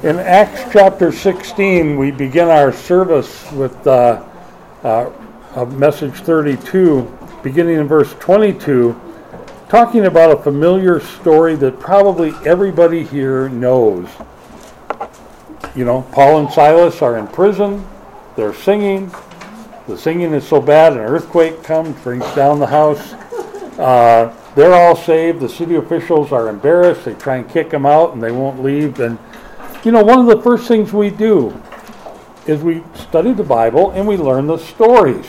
In Acts chapter 16, we begin our service with message 32, beginning in verse 22, talking about a familiar story that probably everybody here knows. You know, Paul and Silas are in prison. They're singing. The singing is so bad an earthquake comes, brings down the house. They're all saved. The city officials are embarrassed. They try and kick them out, and they won't leave. And you know, one of the first things we do is we study the Bible and we learn the stories.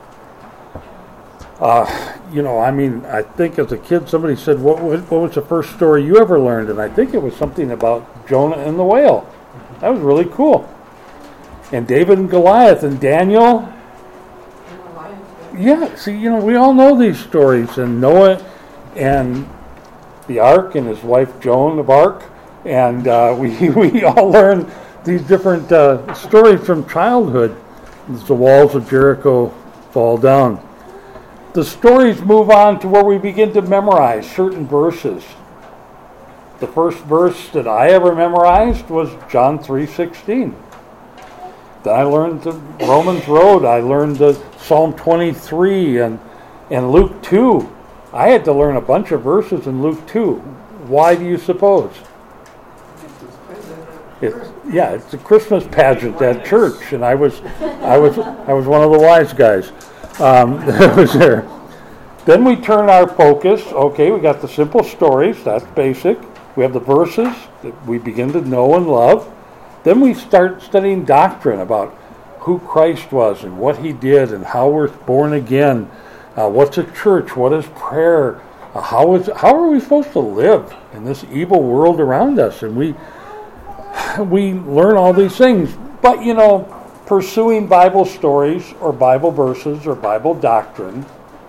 I think as a kid somebody said, what was the first story you ever learned? And I think it was something about Jonah and the whale. That was really cool. And David and Goliath and Daniel. Yeah, see, you know, we all know these stories. And Noah and the ark and his wife Joan of Arc. And we all learn these different stories from childhood as the walls of Jericho fall down. The stories move on to where we begin to memorize certain verses. The first verse that I ever memorized was John 3:16. Then I learned the Romans Road. I learned the Psalm 23 and Luke 2. I had to learn a bunch of verses in Luke 2. Why do you suppose? It's a Christmas pageant at church, and I was one of the wise guys that was there. Then we turn our focus. Okay, we got the simple stories. That's basic. We have the verses that we begin to know and love. Then we start studying doctrine about who Christ was and what He did and how we're born again. What's a church? What is prayer? How are we supposed to live in this evil world around us? And we learn all these things. But, you know, pursuing Bible stories or Bible verses or Bible doctrine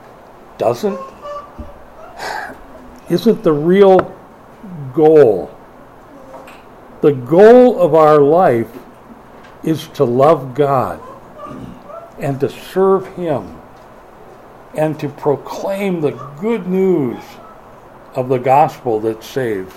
isn't the real goal. The goal of our life is to love God and to serve Him and to proclaim the good news of the gospel that saves.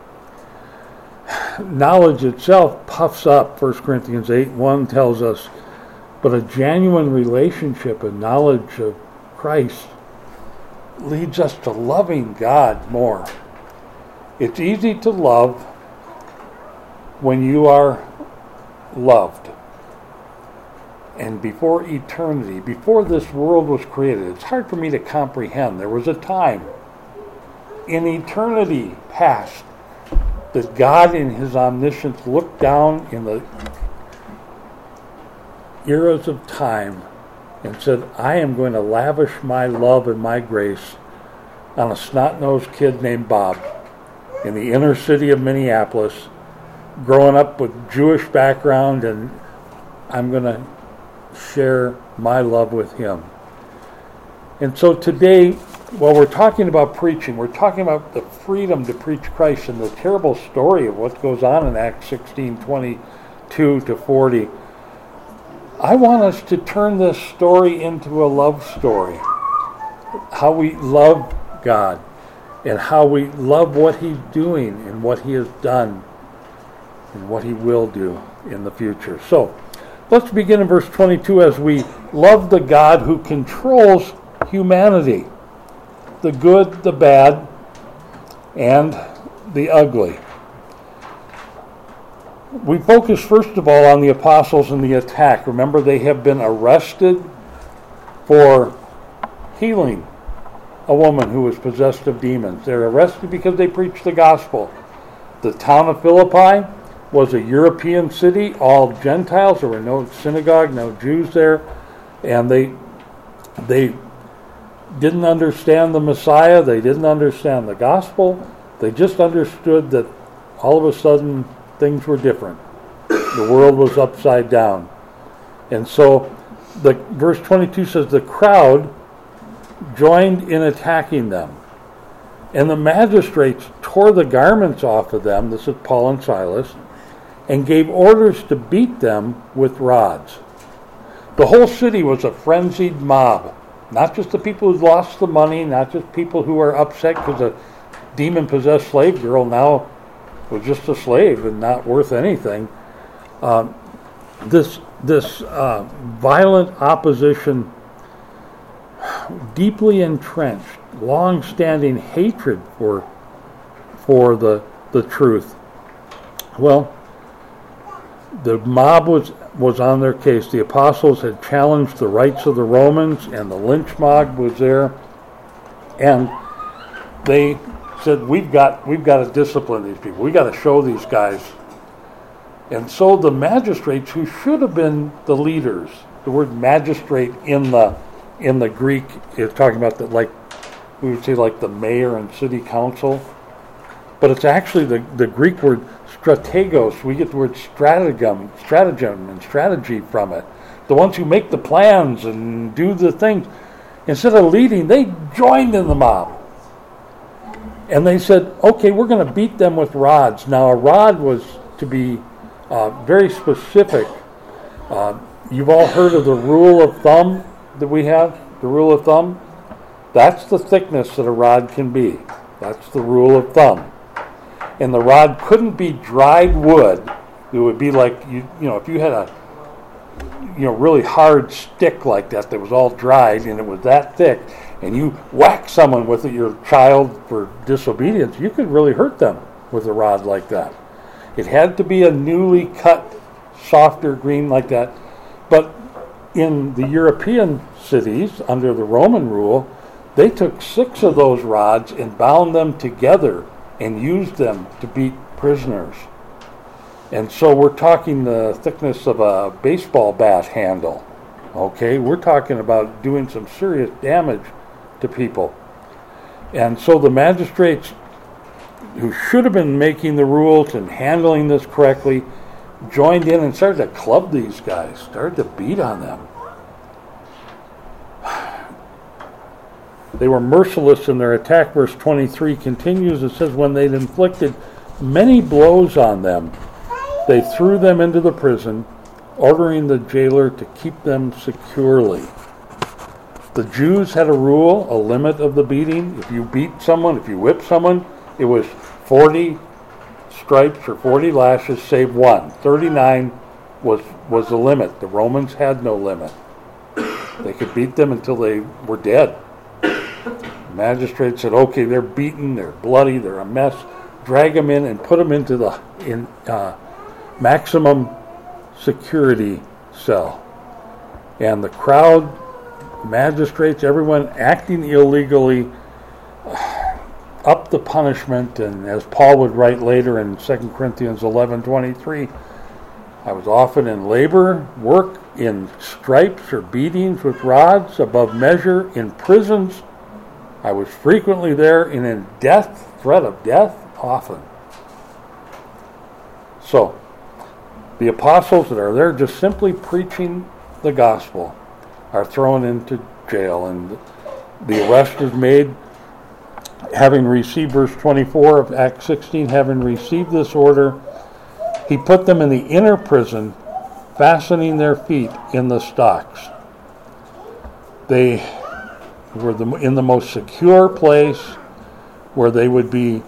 Knowledge itself puffs up. 1 Corinthians 8:1 tells us, but a genuine relationship and knowledge of Christ leads us to loving God more. It's easy to love when you are loved. And before eternity, before this world was created, it's hard for me to comprehend. There was a time in eternity past that God in His omniscience looked down in the eras of time and said, I am going to lavish my love and my grace on a snot-nosed kid named Bob in the inner city of Minneapolis, growing up with Jewish background, and I'm going to share my love with him. And so today, while we're talking about preaching, we're talking about the freedom to preach Christ and the terrible story of what goes on in Acts 16:22-40. I want us to turn this story into a love story. How we love God and how we love what He's doing and what He has done and what He will do in the future. So, let's begin in verse 22 as we love the God who controls humanity. The good, the bad, and the ugly. We focus first of all on the apostles and the attack. Remember, they have been arrested for healing a woman who was possessed of demons. They're arrested because they preached the gospel. The town of Philippi was a European city, all Gentiles. There were no synagogue, no Jews there. And they didn't understand the Messiah. They didn't understand the gospel. They just understood that all of a sudden things were different. The world was upside down. And so verse 22 says the crowd joined in attacking them. And the magistrates tore the garments off of them, this is Paul and Silas, and gave orders to beat them with rods. The whole city was a frenzied mob. Not just the people who lost the money, not just people who are upset because a demon-possessed slave girl now was just a slave and not worth anything. This violent opposition, deeply entrenched, long-standing hatred for the truth. Well, the mob was on their case. The apostles had challenged the rights of the Romans, and the lynch mob was there, and they said, "We've got to discipline these people. We got to show these guys." And so the magistrates, who should have been the leaders, the word magistrate in the Greek is talking about like we would say like the mayor and city council, but it's actually the Greek word strategos. We get the word stratagem and strategy from it. The ones who make the plans and do the things. Instead of leading, they joined in the mob. And they said, okay, we're going to beat them with rods. Now, a rod was to be very specific. You've all heard of the rule of thumb that we have? The rule of thumb? That's the thickness that a rod can be. That's the rule of thumb. And the rod couldn't be dried wood. It would be like, you know, if you had a really hard stick like that was all dried and it was that thick, and you whack someone with it, your child, for disobedience, you could really hurt them with a rod like that. It had to be a newly cut, softer green like that. But in the European cities, under the Roman rule, they took 6 of those rods and bound them together and used them to beat prisoners. And so we're talking the thickness of a baseball bat handle. Okay, we're talking about doing some serious damage to people. And so the magistrates, who should have been making the rules and handling this correctly, joined in and started to club these guys, started to beat on them. They were merciless in their attack. Verse 23 continues. It says, when they'd inflicted many blows on them, they threw them into the prison, ordering the jailer to keep them securely. The Jews had a rule, a limit of the beating. If you beat someone, if you whip someone, it was 40 stripes or 40 lashes, save one. 39 was the limit. The Romans had no limit. They could beat them until they were dead. The magistrate said, okay, they're beaten, they're bloody, they're a mess. Drag them in and put them into the maximum security cell. And the crowd, magistrates, everyone acting illegally, up the punishment. And as Paul would write later in 2 Corinthians 11:23, I was often in labor, work, in stripes or beatings with rods above measure, in prisons. I was frequently there, and in death, threat of death, often. So, the apostles that are there just simply preaching the gospel are thrown into jail, and the arrest is made. Having received, verse 24 of Acts 16, having received this order, he put them in the inner prison, fastening their feet in the stocks. They were in the most secure place where they would be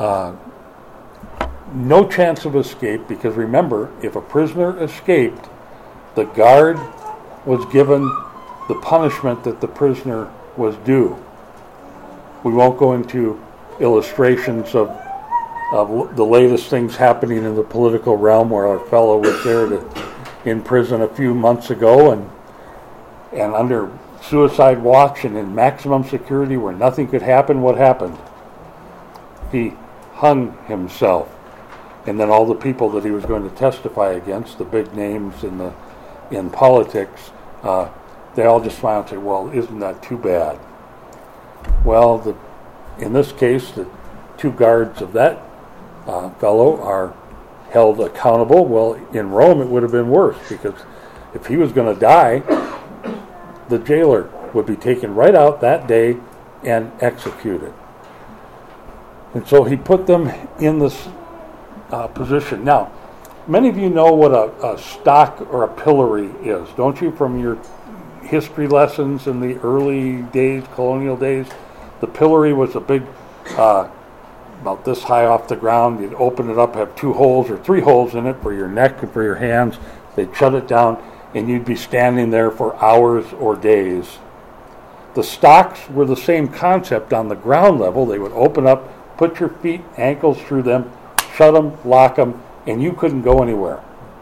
no chance of escape, because remember, if a prisoner escaped, the guard was given the punishment that the prisoner was due. We won't go into illustrations of the latest things happening in the political realm, where our fellow was there in prison a few months ago and under suicide watch and in maximum security where nothing could happen. What happened? He hung himself. And then all the people that he was going to testify against, the big names in politics, they all just smiled and said, well, isn't that too bad? Well, in this case, the 2 guards of that fellow are held accountable. Well, in Rome it would have been worse, because if he was going to die, the jailer would be taken right out that day and executed. And so he put them in this position. Now, many of you know what a stock or a pillory is, don't you, from your history lessons in the early days, colonial days? The pillory was a big about this high off the ground. You'd open it up, have 2 holes or 3 holes in it for your neck and for your hands. They'd shut it down, and you'd be standing there for hours or days. The stocks were the same concept on the ground level. They would open up, put your feet, ankles through them, shut them, lock them, and you couldn't go anywhere.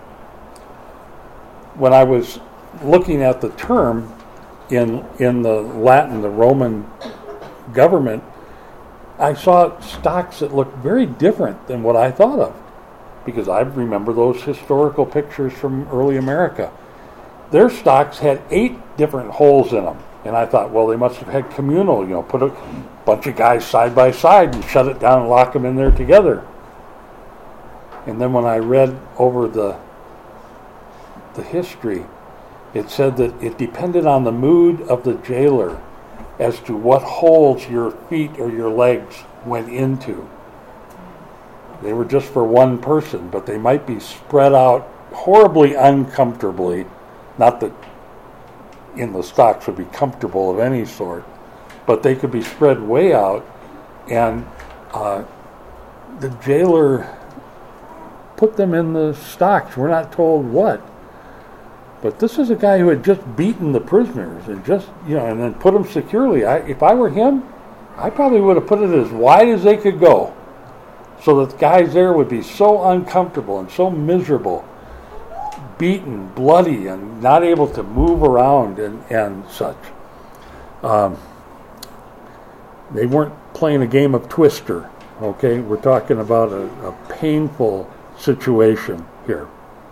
When I was looking at the term in the Latin, the Roman government, I saw stocks that looked very different than what I thought of, because I remember those historical pictures from early America. Their stocks had 8 different holes in them, and I thought, well, they must have had communal, put a bunch of guys side by side and shut it down and lock them in there together. And then when I read over the history, it said that it depended on the mood of the jailer as to what holes your feet or your legs went into. They were just for one person, but they might be spread out horribly uncomfortably. Not that in the stocks would be comfortable of any sort, but they could be spread way out, and the jailer put them in the stocks. We're not told what. But this is a guy who had just beaten the prisoners and and then put them securely. If I were him, I probably would have put it as wide as they could go, so that the guys there would be so uncomfortable and so miserable, beaten, bloody, and not able to move around and such. They weren't playing a game of Twister, okay? We're talking about a painful situation here.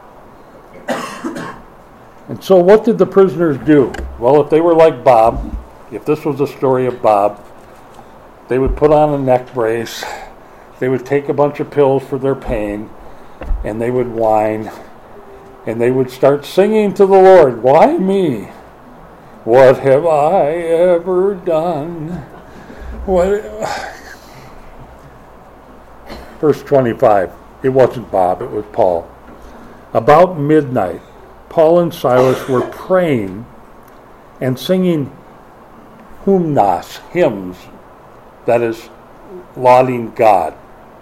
And so what did the prisoners do? Well, if they were like Bob, if this was a story of Bob, they would put on a neck brace, they would take a bunch of pills for their pain, and they would whine, and they would start singing to the Lord, "Why me? What have I ever done?" Verse 25, it wasn't Bob, it was Paul. About midnight, Paul and Silas were praying and singing hymns, that is, lauding God.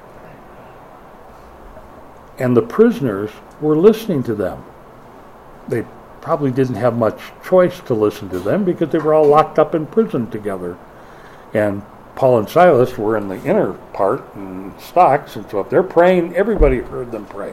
And the prisoners were listening to them. They probably didn't have much choice to listen to them because they were all locked up in prison together. And Paul and Silas were in the inner part in stocks, and so if they're praying, everybody heard them pray.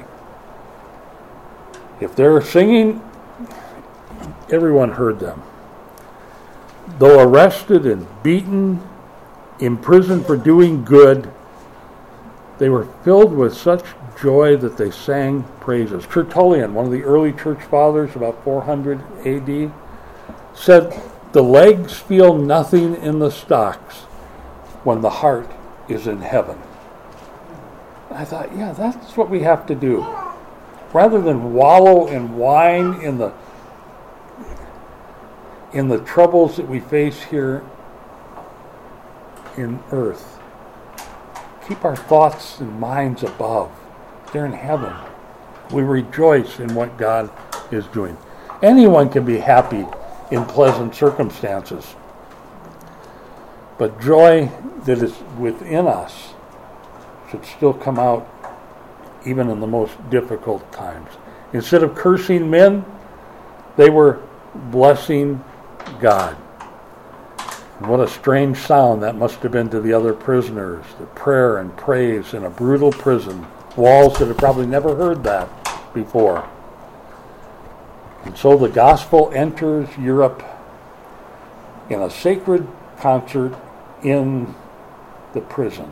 If they're singing, everyone heard them. Though arrested and beaten, imprisoned for doing good, they were filled with such joy that they sang praises. Tertullian, one of the early church fathers, about 400 AD, said, "The legs feel nothing in the stocks when the heart is in heaven." I thought, yeah, that's what we have to do. Rather than wallow and whine in the troubles that we face here in earth, keep our thoughts and minds above. They're in heaven. We rejoice in what God is doing. Anyone can be happy in pleasant circumstances, but joy that is within us should still come out even in the most difficult times. Instead of cursing men, they were blessing God. And what a strange sound that must have been to the other prisoners, the prayer and praise in a brutal prison, walls that had probably never heard that before. And so the gospel enters Europe in a sacred concert in the prison.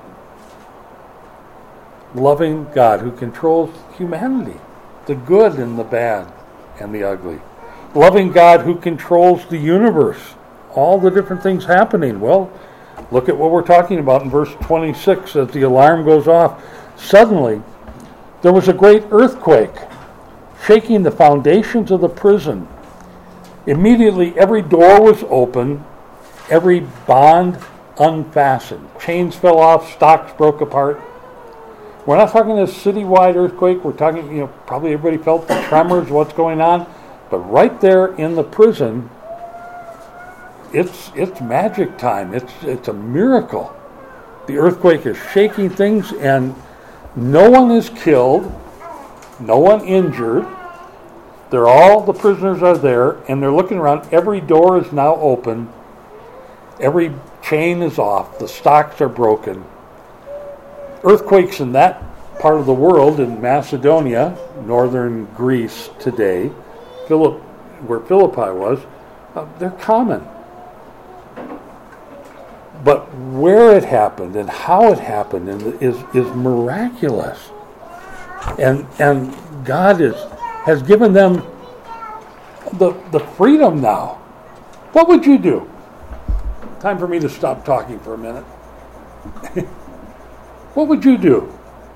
Loving God who controls humanity, the good and the bad and the ugly. Loving God who controls the universe, all the different things happening. Well, look at what we're talking about in verse 26 as the alarm goes off. Suddenly, there was a great earthquake, shaking the foundations of the prison. Immediately, every door was open, every bond unfastened. Chains fell off, stocks broke apart. We're not talking a citywide earthquake. We're talking, probably everybody felt the tremors, what's going on. But right there in the prison, it's magic time. It's a miracle. The earthquake is shaking things, and no one is killed, no one injured. The prisoners are there, and they're looking around. Every door is now open. Every chain is off. The stocks are broken. Earthquakes in that part of the world, in Macedonia, northern Greece today, where Philippi was, they're common. But where it happened and how it happened is miraculous. And God has given them the freedom now. What would you do? Time for me to stop talking for a minute. What would you do?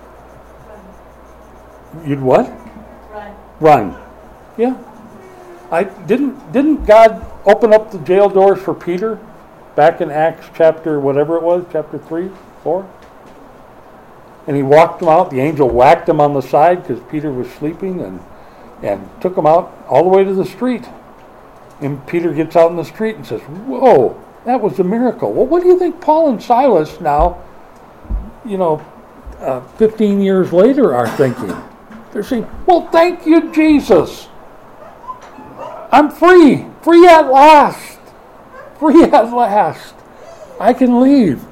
You'd what? Run. Yeah. Didn't God open up the jail doors for Peter back in Acts chapter whatever it was, chapter 3, 4? And he walked them out. The angel whacked him on the side because Peter was sleeping and took him out all the way to the street. And Peter gets out in the street and says, whoa, that was a miracle. Well, what do you think Paul and Silas now, 15 years later are thinking? They're saying, well, thank you, Jesus. I'm free. Free at last. Free at last. I can leave.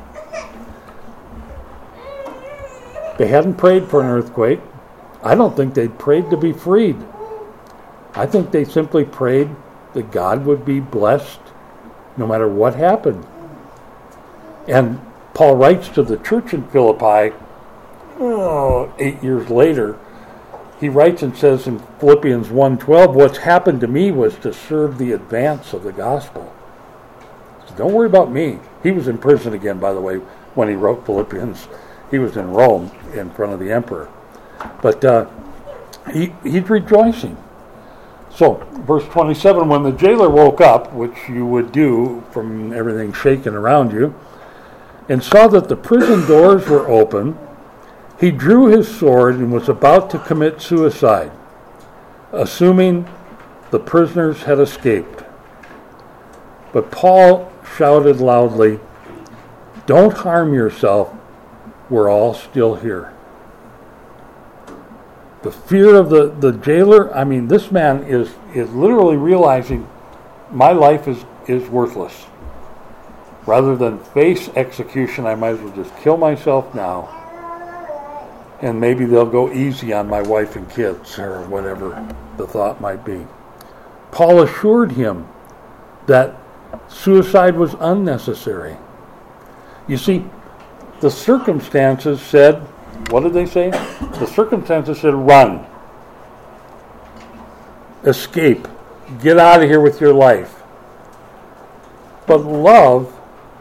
They hadn't prayed for an earthquake. I don't think they prayed to be freed. I think they simply prayed that God would be blessed no matter what happened. And Paul writes to the church in Philippi 8 years later. He writes and says in Philippians 1:12, what's happened to me was to serve the advance of the gospel. So don't worry about me. He was in prison again, by the way, when he wrote Philippians. He was in Rome in front of the emperor. But he's rejoicing. So, verse 27, when the jailer woke up, which you would do from everything shaking around you, and saw that the prison doors were open, he drew his sword and was about to commit suicide, assuming the prisoners had escaped. But Paul shouted loudly, don't harm yourself, we're all still here. The fear of the jailer, this man is literally realizing my life is worthless. Rather than face execution, I might as well just kill myself now. And maybe they'll go easy on my wife and kids, or whatever the thought might be. Paul assured him that suicide was unnecessary. You see, the circumstances said, what did they say? The circumstances said, run. Escape. Get out of here with your life. But love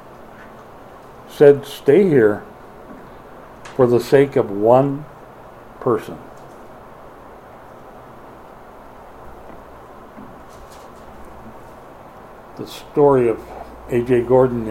said, stay here for the sake of one person. The story of A.J. Gordon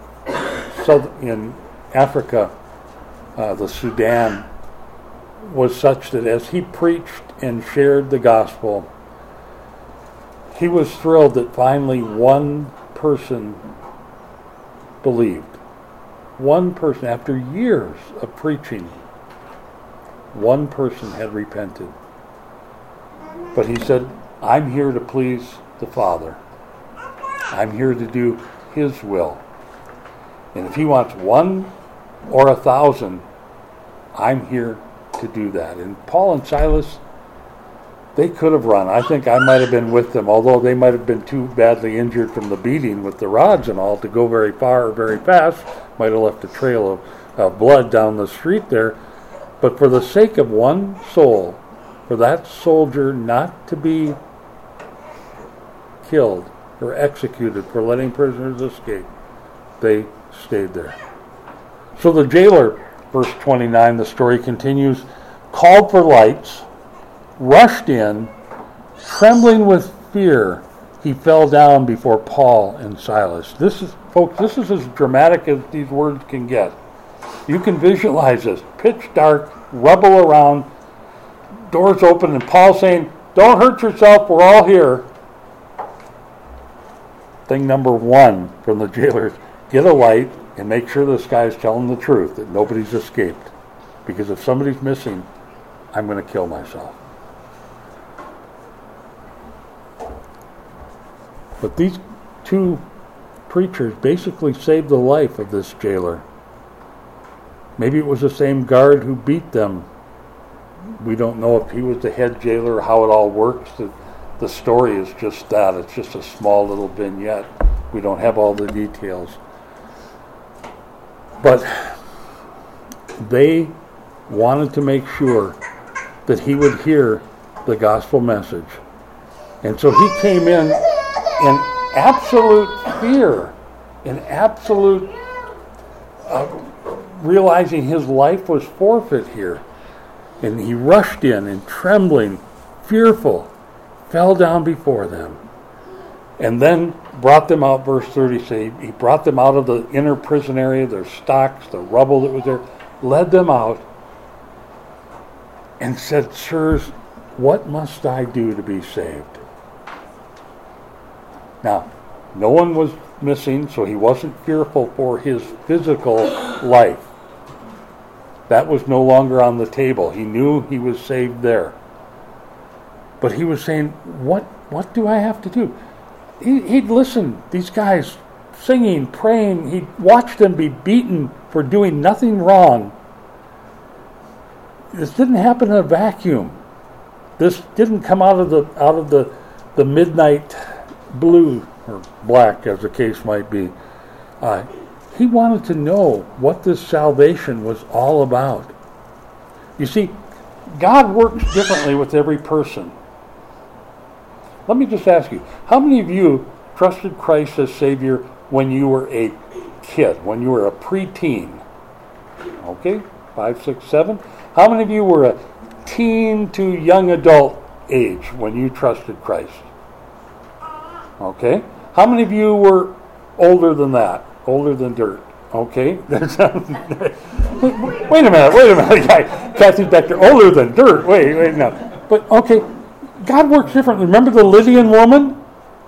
in Africa, the Sudan, was such that as he preached and shared the gospel, he was thrilled that finally one person believed. One person, after years of preaching, one person had repented. But he said, I'm here to please the Father. I'm here to do His will. And if He wants 1 or 1,000, I'm here to do that. And Paul and Silas, they could have run. I think I might have been with them, although they might have been too badly injured from the beating with the rods and all to go very far or very fast. Might have left a trail of blood down the street there. But for the sake of one soul, for that soldier not to be killed or executed for letting prisoners escape, they stayed there. So the jailer, verse 29, the story continues, called for lights, rushed in, trembling with fear, he fell down before Paul and Silas. This is as dramatic as these words can get. You can visualize this. Pitch dark, rubble around, doors open, and Paul saying, don't hurt yourself, we're all here. Thing number one from the jailers, get a light, and make sure this guy's telling the truth, that nobody's escaped. Because if somebody's missing, I'm going to kill myself. But these two preachers basically saved the life of this jailer. Maybe it was the same guard who beat them. We don't know if he was the head jailer or how it all works. The story is just that. It's just a small little vignette. We don't have all the details. But they wanted to make sure that he would hear the gospel message. And so he came in absolute fear, in absolute realizing his life was forfeit here. And he rushed in and trembling, fearful, fell down before them. And then brought them out, verse 30 say, he brought them out of the inner prison area, their stocks, the rubble that was there, led them out, and said, Sirs, what must I do to be saved? Now, no one was missing, so he wasn't fearful for his physical life. That was no longer on the table. He knew he was saved there. But he was saying, what do I have to do? He'd listened, these guys singing, praying. He'd watched them be beaten for doing nothing wrong. This didn't happen in a vacuum. This didn't come out of the midnight blue or black, as the case might be. He wanted to know what this salvation was all about. You see, God works differently with every person. Let me just ask you, how many of you trusted Christ as Savior when you were a kid, when you were a preteen? Okay, 5, 6, 7. How many of you were a teen to young adult age when you trusted Christ? Okay. How many of you were older than that? Older than dirt? Okay. Wait a minute, Kathy's back there. Older than dirt. Wait, no. But, okay, God works differently. Remember the Lydian woman?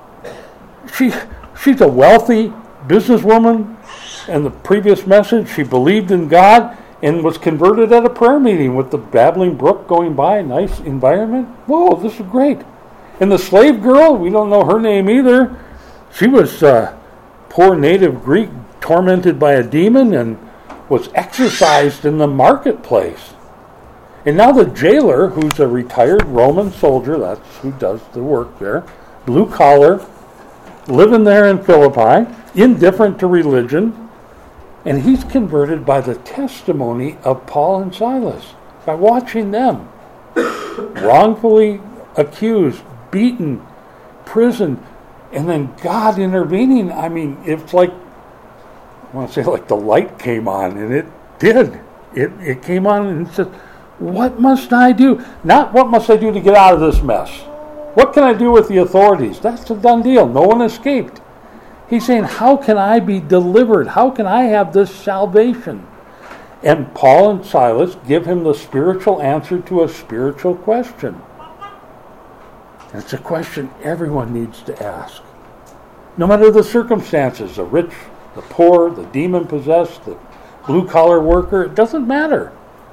She's a wealthy businesswoman. In the previous message, she believed in God and was converted at a prayer meeting with the babbling brook going by. Nice environment. Whoa, this is great. And the slave girl, we don't know her name either. She was poor native Greek, tormented by a demon, and was exercised in the marketplace. And now the jailer, who's a retired Roman soldier, that's who does the work there, blue collar, living there in Philippi, indifferent to religion, and he's converted by the testimony of Paul and Silas, by watching them wrongfully accused, beaten, imprisoned, and then God intervening. I mean, it's like, I want to say like the light came on, and it did. It came on and said, what must I do? Not what must I do to get out of this mess. What can I do with the authorities? That's a done deal. No one escaped. He's saying, how can I be delivered? How can I have this salvation? And Paul and Silas give him the spiritual answer to a spiritual question. And it's a question everyone needs to ask. No matter the circumstances, the rich, the poor, the demon-possessed, the blue-collar worker, it doesn't matter.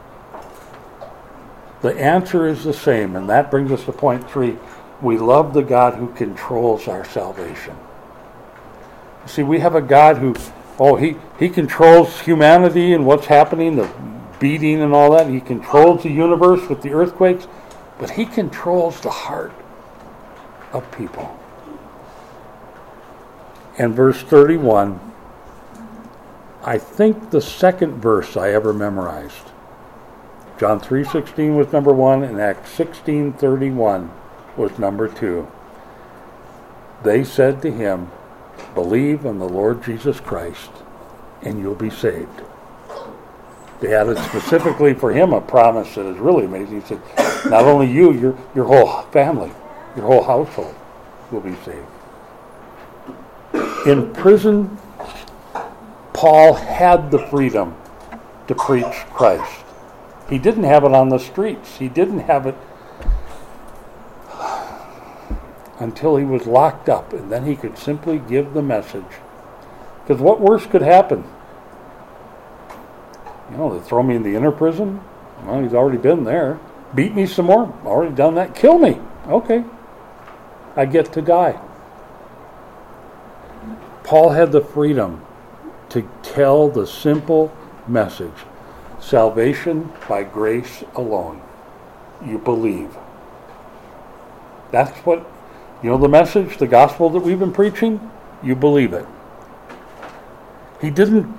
The answer is the same, and that brings us to point 3. We love the God who controls our salvation. See, we have a God who, he controls humanity and what's happening, the beating and all that. He controls the universe with the earthquakes, but he controls the heart of people. And verse 31, I think the second verse I ever memorized. John 3:16 was number 1, and Acts 16:31 was number 2. They said to him, believe in the Lord Jesus Christ, and you'll be saved. They added specifically for him a promise that is really amazing. He said, not only you, your whole family, your whole household will be saved. In prison, Paul had the freedom to preach Christ. He didn't have it on the streets. He didn't have it until he was locked up, and then he could simply give the message. Because what worse could happen? They throw me in the inner prison. Well, he's already been there. Beat me some more. Already done that. Kill me. Okay. I get to die. Paul had the freedom to tell the simple message. Salvation by grace alone. You believe. That's what, the message, the gospel that we've been preaching, you believe it. He didn't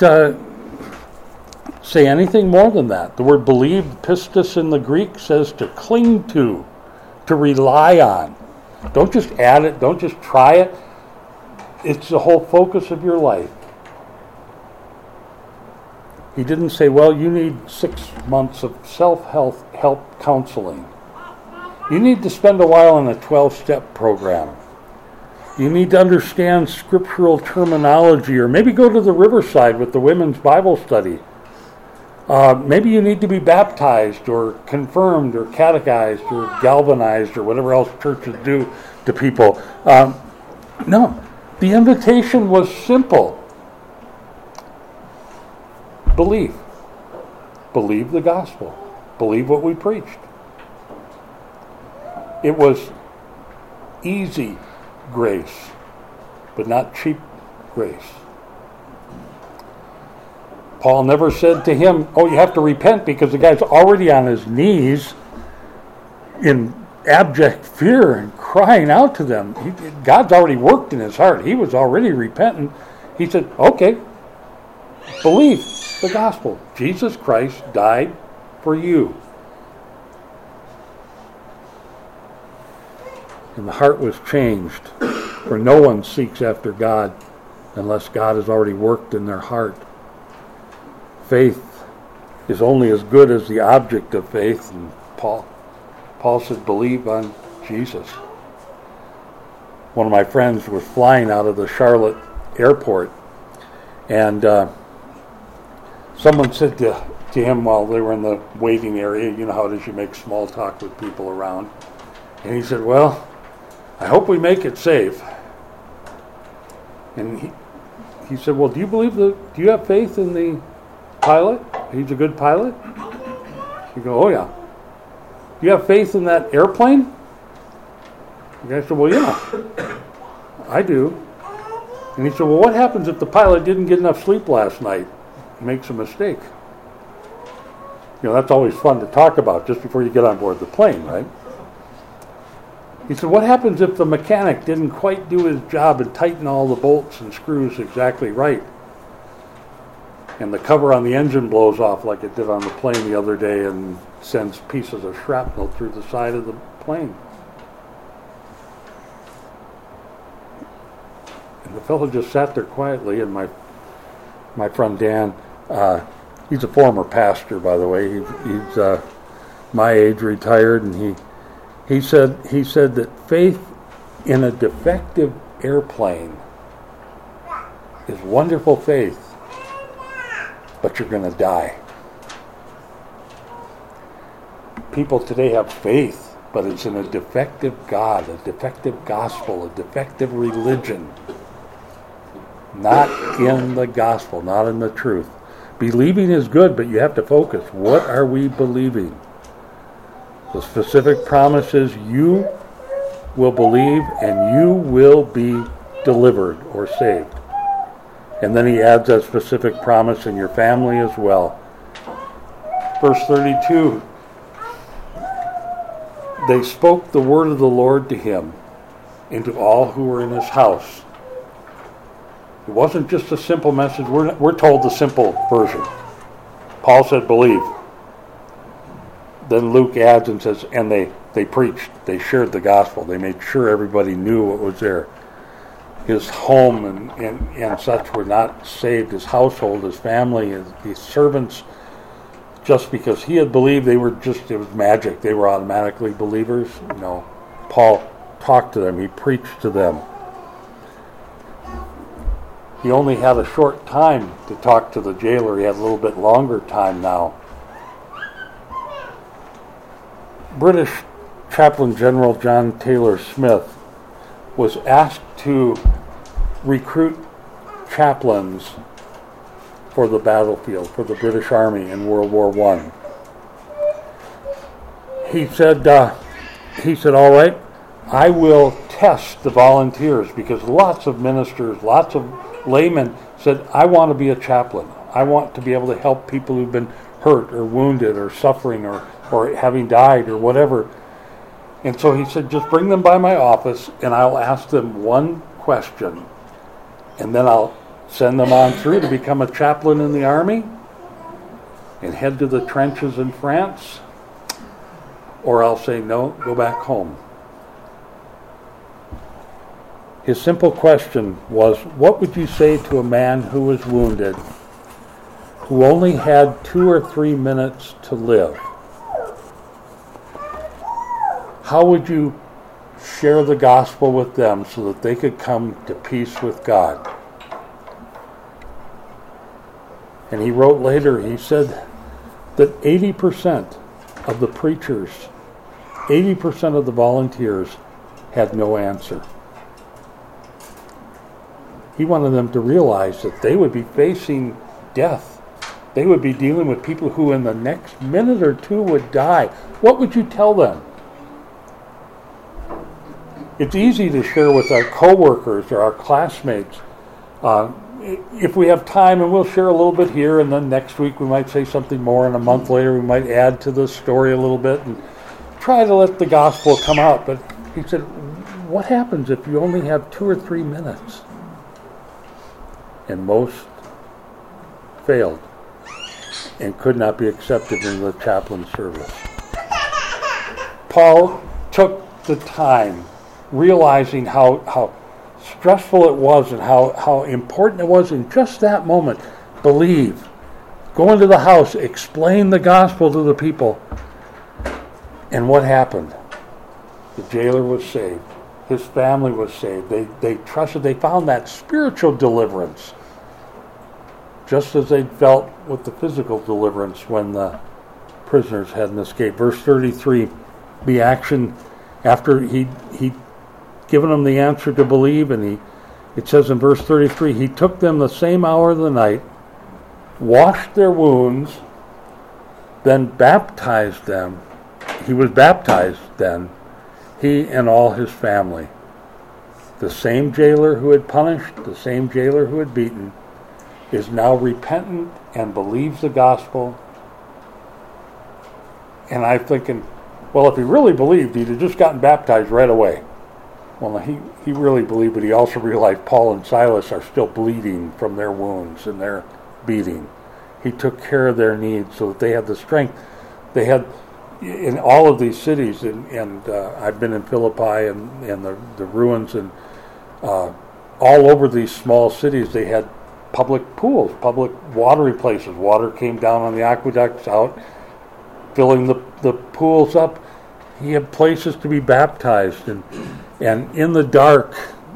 say anything more than that. The word believe, pistis in the Greek, says to cling to rely on. Don't just add it, don't just try it. It's the whole focus of your life. He didn't say, well, you need 6 months of self-help counseling. You need to spend a while in a 12-step program. You need to understand scriptural terminology, or maybe go to the Riverside with the women's Bible study. Maybe you need to be baptized or confirmed or catechized or galvanized or whatever else churches do to people. No, the invitation was simple. Believe. Believe the gospel. Believe what we preached. It was easy grace, but not cheap grace. Paul never said to him, oh, you have to repent, because the guy's already on his knees in abject fear and crying out to them. God's already worked in his heart. He was already repentant. He said, okay, believe the gospel. Jesus Christ died for you. And the heart was changed, for no one seeks after God unless God has already worked in their heart. Faith is only as good as the object of faith, and Paul said, believe on Jesus. One of my friends was flying out of the Charlotte airport, and someone said to him while they were in the waiting area, you know how it is, you make small talk with people around, and he said, well, I hope we make it safe. And he said, well, do you have faith in the pilot? He's a good pilot? You go, oh yeah. Do you have faith in that airplane? The guy said, well, yeah, I do. And he said, well, what happens if the pilot didn't get enough sleep last night and makes a mistake? That's always fun to talk about just before you get on board the plane, right? He said, what happens if the mechanic didn't quite do his job and tighten all the bolts and screws exactly right, and the cover on the engine blows off like it did on the plane the other day and sends pieces of shrapnel through the side of the plane? And the fellow just sat there quietly, and my friend Dan, he's a former pastor, by the way. He's my age, retired, and he said that faith in a defective airplane is wonderful faith, but you're going to die. People today have faith, but it's in a defective God, a defective gospel, a defective religion. Not in the gospel, not in the truth. Believing is good, but you have to focus. What are we believing? The specific promise is you will believe and you will be delivered or saved. And then he adds that specific promise in your family as well. Verse 32, they spoke the word of the Lord to him and to all who were in his house. It wasn't just a simple message. We're told the simple version. Paul said, believe. Then Luke adds and says, and they preached, they shared the gospel, they made sure everybody knew what was there. His home and such were not saved, his household, his family, his servants, just because he had believed it was magic, they were automatically believers. No, Paul talked to them, he preached to them. He only had a short time to talk to the jailer, he had a little bit longer time now. British Chaplain General John Taylor Smith was asked to recruit chaplains for the battlefield, for the British Army in World War I. He said, all right, I will test the volunteers, because lots of ministers, lots of laymen said, I want to be a chaplain. I want to be able to help people who've been hurt or wounded or suffering or having died or whatever. And so he said, just bring them by my office and I'll ask them one question, and then I'll send them on through to become a chaplain in the army and head to the trenches in France, or I'll say, no, go back home. His simple question was, what would you say to a man who was wounded, who only had 2 or 3 minutes to live? How would you share the gospel with them so that they could come to peace with God? And he wrote later, he said that 80% of the preachers, 80% of the volunteers had no answer. He wanted them to realize that they would be facing death. They would be dealing with people who in the next minute or two would die. What would you tell them? It's easy to share with our coworkers or our classmates. If we have time, and we'll share a little bit here, and then next week we might say something more, and a month later we might add to the story a little bit and try to let the gospel come out. But he said, what happens if you only have 2 or 3 minutes? And most failed and could not be accepted in the chaplain service. Paul took the time, realizing how stressful it was and how important it was in just that moment. Believe. Go into the house, explain the gospel to the people. And what happened? The jailer was saved. His family was saved. They trusted. They found that spiritual deliverance, just as they felt with the physical deliverance when the prisoners hadn't escaped. Verse 33, the action after he'd given them the answer to believe, and it says in verse 33, he took them the same hour of the night, washed their wounds, then baptized them. He was baptized then, he and all his family. The same jailer who had punished, the same jailer who had beaten, is now repentant and believes the gospel. And I'm thinking, well, if he really believed, he'd have just gotten baptized right away. Well, he really believed, but he also realized Paul and Silas are still bleeding from their wounds and their beating. He took care of their needs so that they had the strength. They had, in all of these cities, and I've been in Philippi and the ruins, and all over these small cities, they had public pools, public watering places. Water came down on the aqueducts out, filling the pools up. He had places to be baptized, and in the dark,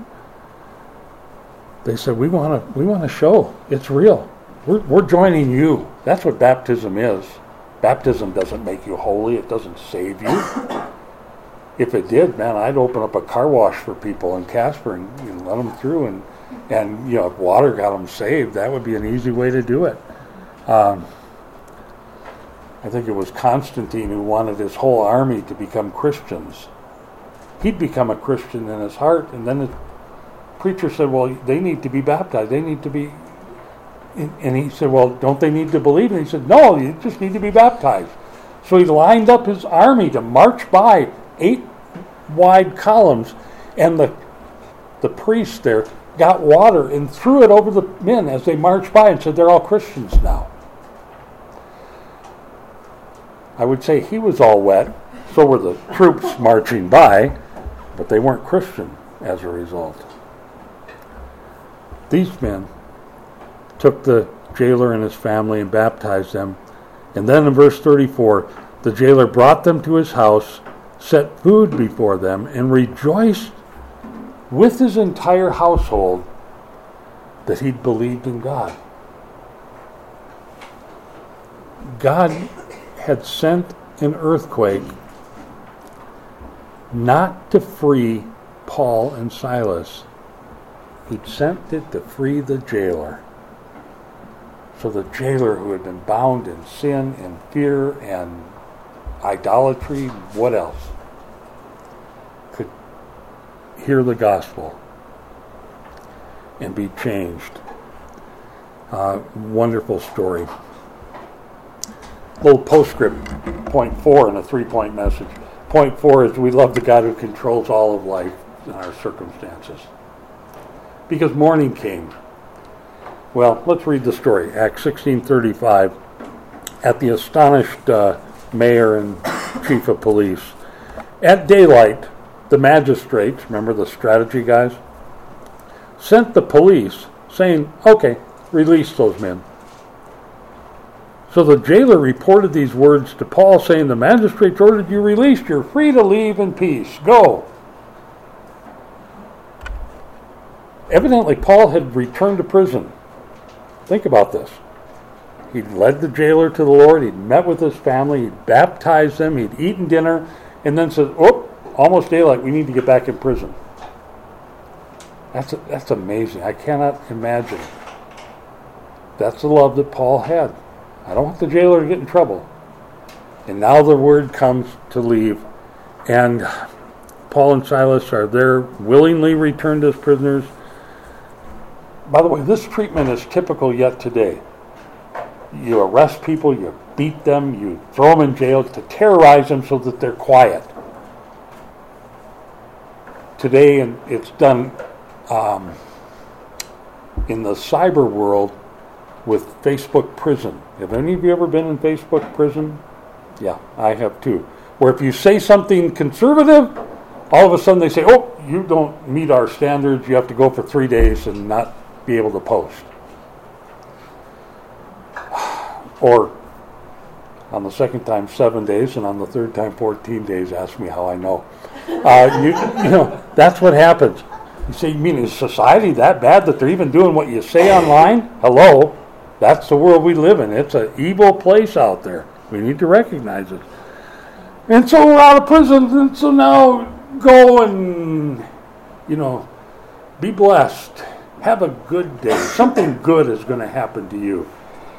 they said, we want to show it's real. We're joining you. That's what baptism is. Baptism doesn't make you holy. It doesn't save you. If it did, man, I'd open up a car wash for people in Casper and let them through, and if water got them saved, that would be an easy way to do it. I think it was Constantine who wanted his whole army to become Christians. He'd become a Christian in his heart, and then the preacher said, well, they need to be baptized. They need to be... And he said, well, don't they need to believe? And he said, no, you just need to be baptized. So he lined up his army to march by 8 wide columns, and the priest there got water and threw it over the men as they marched by and said, they're all Christians now. I would say he was all wet, so were the troops marching by, but they weren't Christian as a result. These men took the jailer and his family and baptized them. And then in verse 34, the jailer brought them to his house, set food before them, and rejoiced with his entire household that he'd believed in God. God had sent an earthquake not to free Paul and Silas. He'd sent it to free the jailer. So the jailer, who had been bound in sin and fear and idolatry, what else, could hear the gospel and be changed. Wonderful story. Little postscript, point 4 in a 3-point message. Point 4 is we love the God who controls all of life and our circumstances. Because morning came. Well, let's read the story. Acts 16:35. At the astonished mayor and chief of police. At daylight, the magistrates, remember the strategy guys, sent the police saying, okay, release those men. So the jailer reported these words to Paul, saying, the magistrates ordered you released. You're free to leave in peace. Go. Evidently, Paul had returned to prison. Think about this. He'd led the jailer to the Lord. He'd met with his family. He'd baptized them. He'd eaten dinner. And then said, oh, almost daylight. We need to get back in prison. That's amazing. I cannot imagine. That's the love that Paul had. I don't want the jailer to get in trouble. And now the word comes to leave. And Paul and Silas are there, willingly returned as prisoners. By the way, this treatment is typical yet today. You arrest people, you beat them, you throw them in jail to terrorize them so that they're quiet. Today, and it's done in the cyber world with Facebook prison. Have any of you ever been in Facebook prison? Yeah, I have too. Where if you say something conservative, all of a sudden they say, oh, you don't meet our standards, you have to go for 3 days and not be able to post. Or on the second time, 7 days, and on the third time, 14 days. Ask me how I know. You know, that's what happens. You say, you mean, is society that bad that they're even doing what you say online? Hello? That's the world we live in. It's an evil place out there. We need to recognize it. And so we're out of prison, and so now go and, be blessed. Have a good day. Something good is going to happen to you.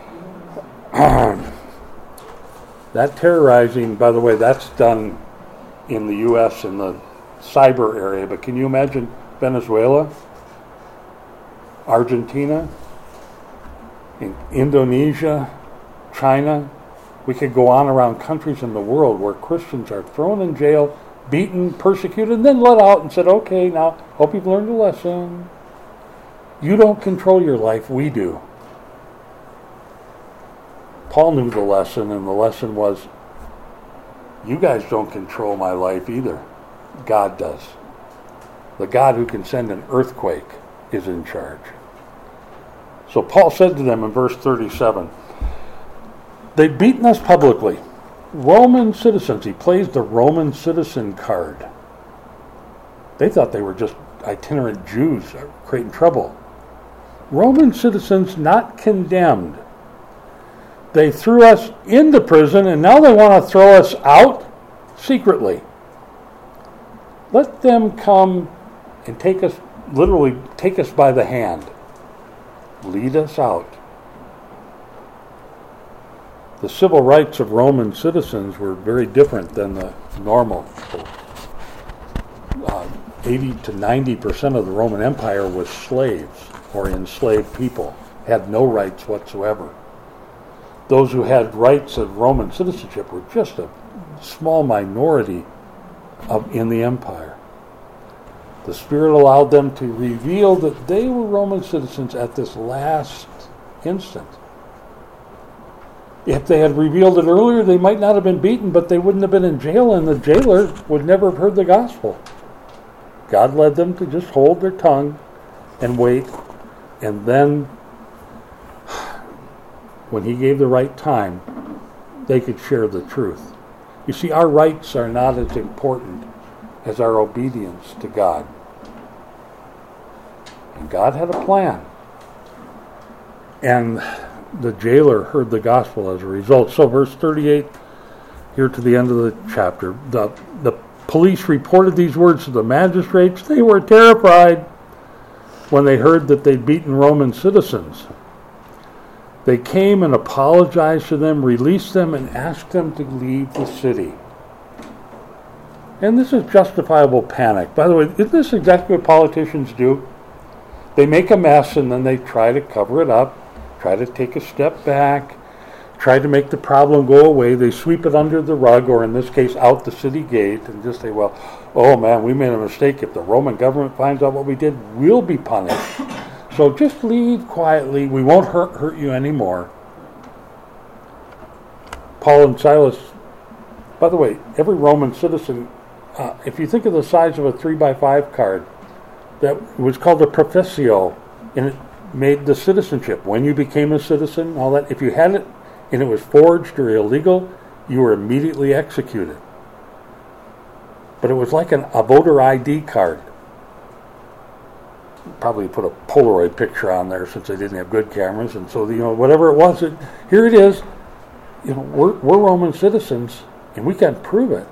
That terrorizing, by the way, that's done in the U.S. in the cyber area, but can you imagine Venezuela, Argentina, in Indonesia, China? We could go on around countries in the world where Christians are thrown in jail, beaten, persecuted, and then let out and said, okay, now, hope you've learned a lesson. You don't control your life, we do. Paul knew the lesson, and the lesson was, you guys don't control my life either. God does. The God who can send an earthquake is in charge. So Paul said to them in verse 37, they'd beaten us publicly. Roman citizens. He plays the Roman citizen card. They thought they were just itinerant Jews creating trouble. Roman citizens not condemned. They threw us into prison, and now they want to throw us out secretly. Let them come and literally take us by the hand. Lead us out. The civil rights of Roman citizens were very different than the normal. 80 to 90% of the Roman Empire was slaves or enslaved people, had no rights whatsoever. Those who had rights of Roman citizenship were just a small minority in the empire. The Spirit allowed them to reveal that they were Roman citizens at this last instant. If they had revealed it earlier, they might not have been beaten, but they wouldn't have been in jail, and the jailer would never have heard the gospel. God led them to just hold their tongue and wait, and then when he gave the right time, they could share the truth. You see, our rights are not as important as our obedience to God. And God had a plan. And the jailer heard the gospel as a result. So verse 38, here to the end of the chapter, the police reported these words to the magistrates. They were terrified when they heard that they'd beaten Roman citizens. They came and apologized to them, released them, and asked them to leave the city. And this is justifiable panic. By the way, isn't this exactly what politicians do? They make a mess and then they try to cover it up, try to take a step back, try to make the problem go away. They sweep it under the rug, or in this case, out the city gate, and just say, well, oh man, we made a mistake. If the Roman government finds out what we did, we'll be punished. So just leave quietly. We won't hurt you anymore. Paul and Silas, by the way, every Roman citizen, if you think of the size of a 3x5 card, that was called a professio, and it made the citizenship. When you became a citizen, all that, if you had it and it was forged or illegal, you were immediately executed. But it was like a voter ID card. Probably put a Polaroid picture on there since they didn't have good cameras, and so whatever it was, here it is. We're Roman citizens, and we can prove it.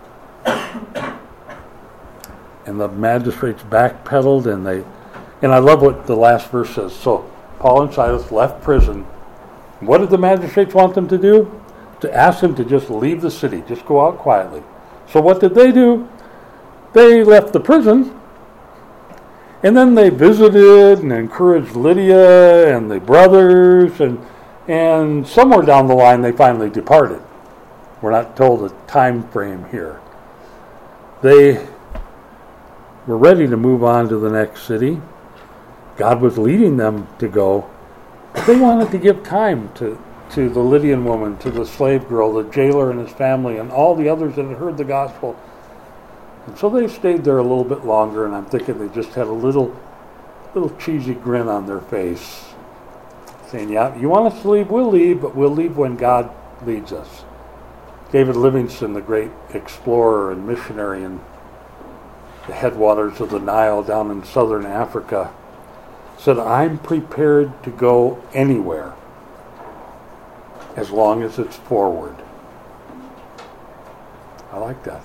And the magistrates backpedaled, and I love what the last verse says. So Paul and Silas left prison. What did the magistrates want them to do? To ask them to just leave the city, just go out quietly. So what did they do? They left the prison, and then they visited and encouraged Lydia and the brothers, and somewhere down the line they finally departed. We're not told a time frame here. They were ready to move on to the next city. God was leading them to go, but they wanted to give time to the Lydian woman, to the slave girl, the jailer and his family, and all the others that had heard the gospel. And so they stayed there a little bit longer, and I'm thinking they just had a little cheesy grin on their face, saying, yeah, you want us to leave, we'll leave, but we'll leave when God leads us. David Livingstone, the great explorer and missionary in the headwaters of the Nile down in southern Africa, said, I'm prepared to go anywhere as long as it's forward. I like that.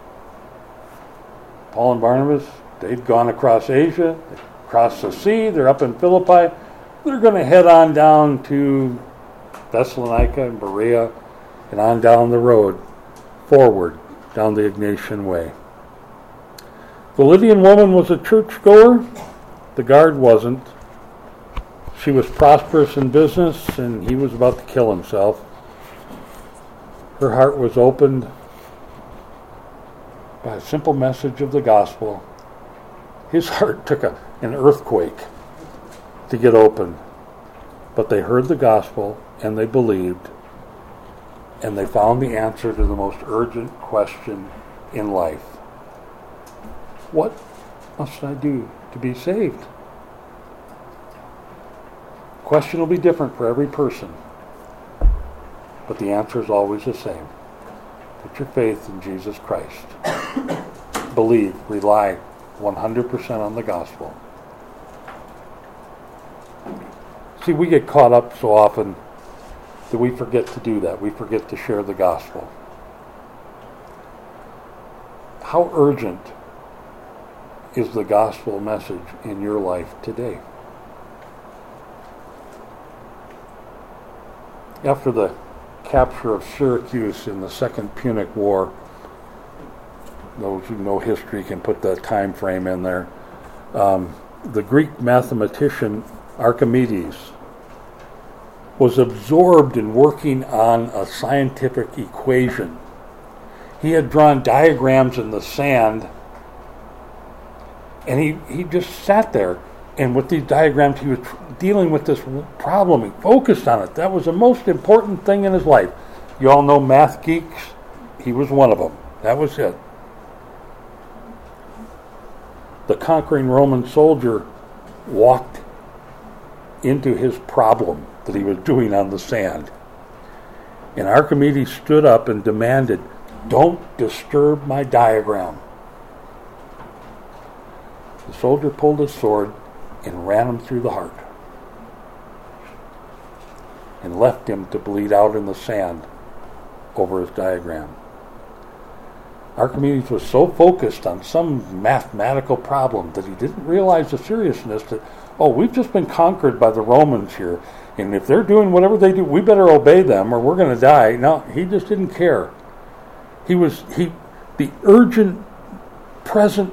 Paul and Barnabas, they'd gone across Asia, they crossed the sea, they're up in Philippi. They're going to head on down to Thessalonica and Berea and on down the road, forward, down the Ignatian Way. The Lydian woman was a churchgoer. The guard wasn't. She was prosperous in business, and he was about to kill himself. Her heart was opened by a simple message of the gospel. His heart took an earthquake to get open. But they heard the gospel, and they believed, and they found the answer to the most urgent question in life. What must I do to be saved? The question will be different for every person, but the answer is always the same. Put your faith in Jesus Christ. Believe, rely 100% on the gospel. See, we get caught up so often that we forget to do that. We forget to share the gospel. How urgent is the gospel message in your life today? After the capture of Syracuse in the Second Punic War, those who know history can put the time frame in there, the Greek mathematician Archimedes was absorbed in working on a scientific equation. He had drawn diagrams in the sand, and he just sat there, and with these diagrams he was dealing with this problem. He focused on it. That was the most important thing in his life. You all know math geeks? He was one of them. That was it. The conquering Roman soldier walked into his problem that he was doing on the sand. And Archimedes stood up and demanded, "Don't disturb my diagram." The soldier pulled his sword and ran him through the heart and left him to bleed out in the sand over his diagram. Archimedes was so focused on some mathematical problem that he didn't realize the seriousness that oh, we've just been conquered by the Romans here, and if they're doing whatever they do, we better obey them or we're going to die. No, he just didn't care. The urgent, present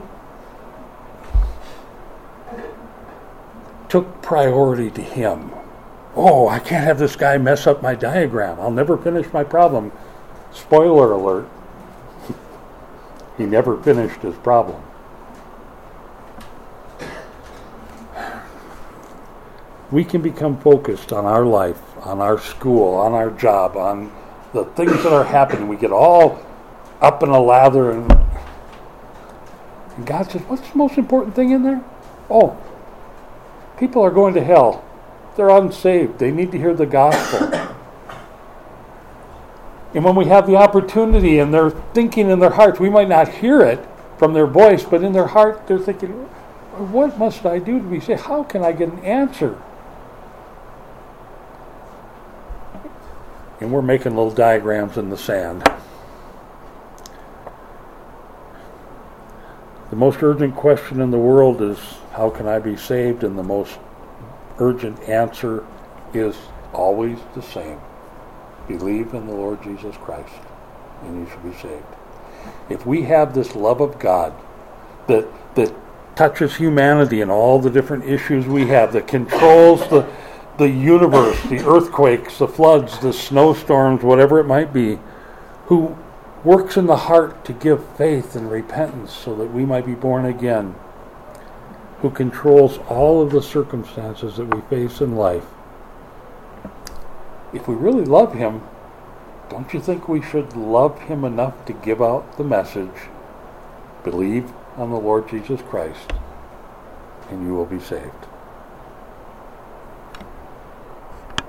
took priority to him. Oh, I can't have this guy mess up my diagram. I'll never finish my problem. Spoiler alert. He never finished his problem. We can become focused on our life, on our school, on our job, on the things that are happening. We get all up in a lather, and God says, what's the most important thing in there? Oh, people are going to hell. They're unsaved. They need to hear the gospel. And when we have the opportunity and they're thinking in their hearts, we might not hear it from their voice, but in their heart they're thinking, what must I do to be saved? How can I get an answer? And we're making little diagrams in the sand. The most urgent question in the world is, how can I be saved? And the most urgent answer is always the same. Believe in the Lord Jesus Christ, and you shall be saved. If we have this love of God that touches humanity and all the different issues we have, that controls the universe, the earthquakes, the floods, the snowstorms, whatever it might be, who works in the heart to give faith and repentance so that we might be born again, who controls all of the circumstances that we face in life. If we really love him, don't you think we should love him enough to give out the message, believe on the Lord Jesus Christ, and you will be saved?